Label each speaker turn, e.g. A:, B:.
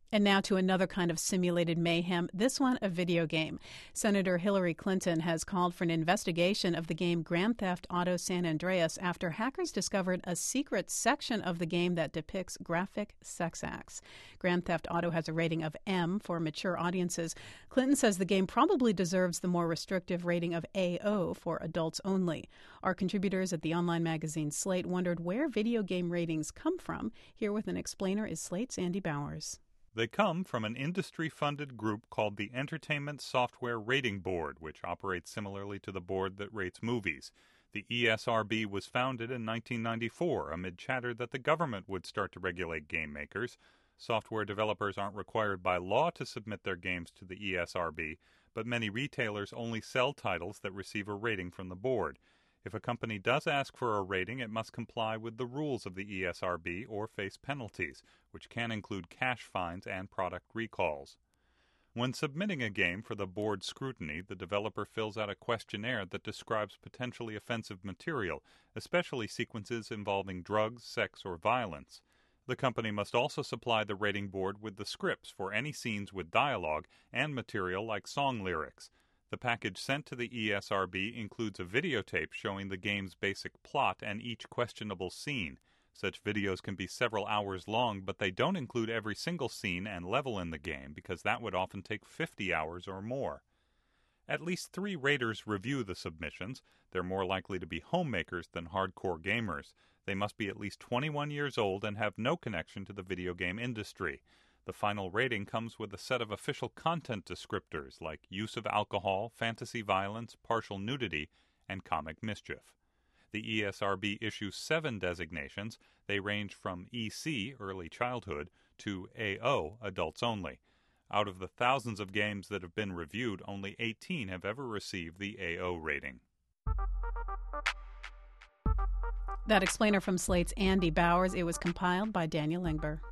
A: And now to another kind of simulated mayhem, this one a video game. Senator Hillary Clinton has called for an investigation of the game Grand Theft Auto San Andreas after hackers discovered a secret section of the game that depicts graphic sex acts. Grand Theft Auto has a rating of M for mature audiences. Clinton says the game probably deserves the more restrictive rating of AO for adults only. Our contributors at the online magazine Slate wondered where video game ratings come from. Here with an explainer is Slate's Andy Bowers.
B: They come from an industry-funded group called the Entertainment Software Rating Board, which operates similarly to the board that rates movies. The ESRB was founded in 1994 amid chatter that the government would start to regulate game makers. Software developers aren't required by law to submit their games to the ESRB, but many retailers only sell titles that receive a rating from the board. If a company does ask for a rating, it must comply with the rules of the ESRB or face penalties, which can include cash fines and product recalls. When submitting a game for the board's scrutiny, the developer fills out a questionnaire that describes potentially offensive material, especially sequences involving drugs, sex, or violence. The company must also supply the rating board with the scripts for any scenes with dialogue and material like song lyrics. The package sent to the ESRB includes a videotape showing the game's basic plot and each questionable scene. Such videos can be several hours long, but they don't include every single scene and level in the game because that would often take 50 hours or more. At least 3 raters review the submissions. They're more likely to be homemakers than hardcore gamers. They must be at least 21 years old and have no connection to the video game industry. The final rating comes with a set of official content descriptors like use of alcohol, fantasy violence, partial nudity, and comic mischief. The ESRB issues 7 designations. They range from EC, early childhood, to AO, adults only. Out of the thousands of games that have been reviewed, only 18 have ever received the AO rating.
A: That explainer from Slate's Andy Bowers. It was compiled by Daniel Engber.